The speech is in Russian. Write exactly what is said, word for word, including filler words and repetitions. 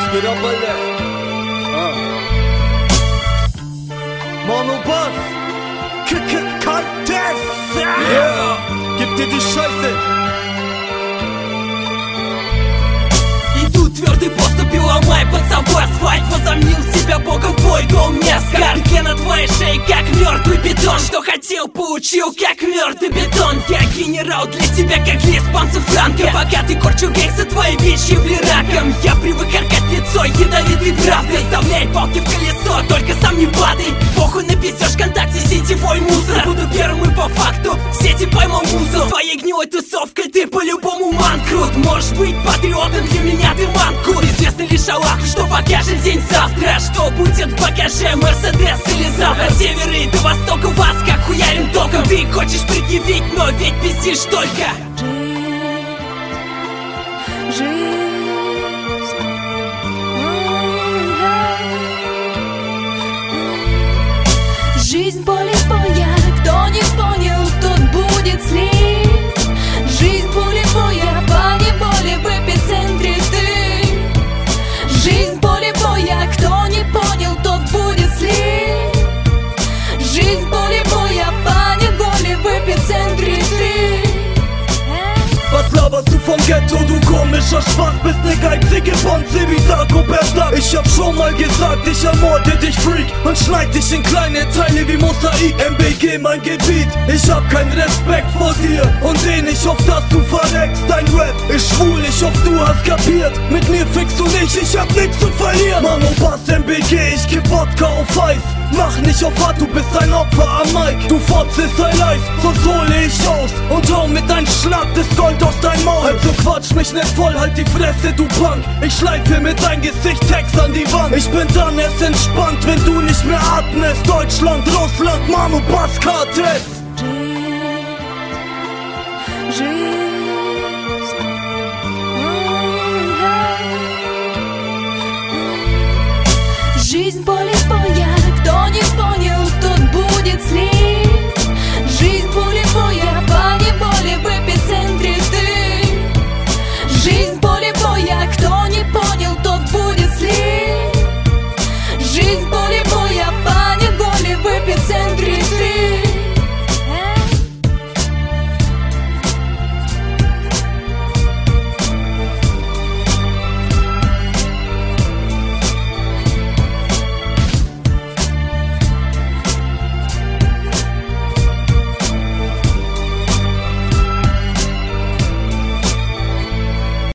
geht ab, Alter? Ah. Mano Bass, K-K-K-Tess! Yeah! Gib dir die Scheiße! Иду твердый поступил, ломай под собой асфальт. Возомнил себя богом твой, дом мне скарб. На твоей шее, как мертвый бетон. Что хотел, получил, как мертвый бетон. Я генерал для тебя, как для испанцев Франко. Богатый корчу гейсы, твои вещи были раком. Я привык аркать лицо, ядовитый правды. Вставляй палки в колесо, только сам не падай. Похуй написешь ВКонтакте, сетевой мусор. Буду первым и по факту в сети поймал мусор. Своей гнилой тусовкой ты по-любому манкрут. Можешь быть патриотом, для меня ты манкут. Известно лишь Аллаху, что покажет день завтра. Что будет в багаже, Мерседес или завтра. От севера и до востока вас как хуярим током. Ты хочешь предъявить, но ведь пиздишь только. Жизнь поле боя, кто не понял, тот будет слив. Жизнь поле боя, по неволе в эпицентре ты. Жизнь поле боя, кто не понял, тот будет слив. Жизнь поле боя, по неволе в эпицентре ты. Was laberst du vom Ghetto, du komischer Spaß? Bist ne geizige Bonze wie Dagobert Duck. Ich hab schon mal gesagt, ich ermorde dich, Freak, und schneid dich in kleine Teile wie Mosaik. M B G mein Gebiet, ich hab keinen Respekt vor dir und den ich hoff, dass du verreckst. Dein Rap ist schwul, ich hoff, du hast kapiert. Mit mir fickst du nicht, ich hab nix zu verlieren. Mano Bass, M B G, ich geb Wodka auf Eis. Mach nicht auf hart, du bist ein Opfer am Mic. Du Fotze sei leis, sonst hole ich aus und hau mit dein Schnack das Gold aus dein Maul. Also quatsch mich nicht voll, halt die Fresse, du Punk. Ich schleife mit dein Gesicht Text an die Wand. Ich bin dann erst entspannt, wenn du nicht mehr atmest. Deutschland, Russland, Mano Bass, K T S.